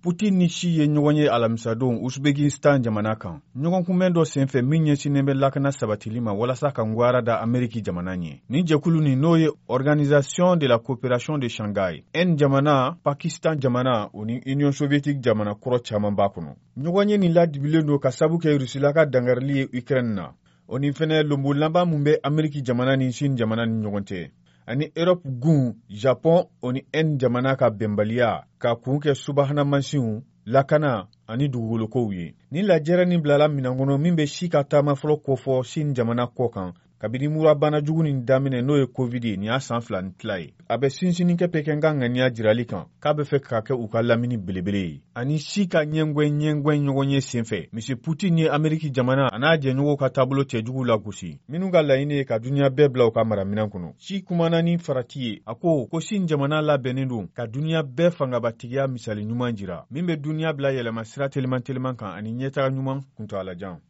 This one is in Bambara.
Putin ni Xi ye ɲɔgɔn ye alamisadon Uzbekistan jamana kan. Ɲɔgɔn kunbɛn dɔ senfɛ min ɲɛsinnen bɛ lakana sabatili ma walasa ka ngwara da Ameriki jamana ɲɛ. Nin jɛkulu nin n'o ye Organisation de la Coopération de Shanghai, N jamana, Pakistan jamana o ni Union Soviétique jamana kɔrɔ caman b'a kɔnɔ. Ɲɔgɔn ye nin ladibilen don ka sabu kɛ Rusila ka dangarili ye Ukraine na. O ni fɛnɛ lombo laban mun bɛ Ameriki jamana ni Chine jamana ni ɲɔgɔn cɛ. Ani Europe gun, Japon o ni N jamana ka bɛnbaliya ka kun kɛ subahana mansinw, lakana ani dugukolokow ye. Ni lajɛrɛ nin bilala minan kɔnɔ min bɛ si ka taama fɔlɔ kofɔ Chine jamana kɔ kan kabini murabana jugu nin daminɛ n'o ye Covid nin y'a san 2 ni tila ye. A bɛ sinsinikɛ Pɛkɛn ka ŋaniya jirali kan k'a bɛ fɛ ka kɛ u ka lamini belebele ye. Ani si ka ɲɛngwɛn ɲɔgɔn ye senfɛ, Mr. Putin ye Ameriki jamana a n'a jɛɲɔgɔnw ka taabolo cɛjugu lagosi. Minnu ka laɲini ye ka duniya bɛɛ bila u ka maraminan kɔnɔ. Si kumana ni farati ye, a ko Chine jamana labɛnnen don ka duniya bɛɛ fangabatigiya misali ɲuman jira, min bɛ duniya bila yɛlɛma sira teliman kan ani ɲɛtaga ɲuman kuntagalajan.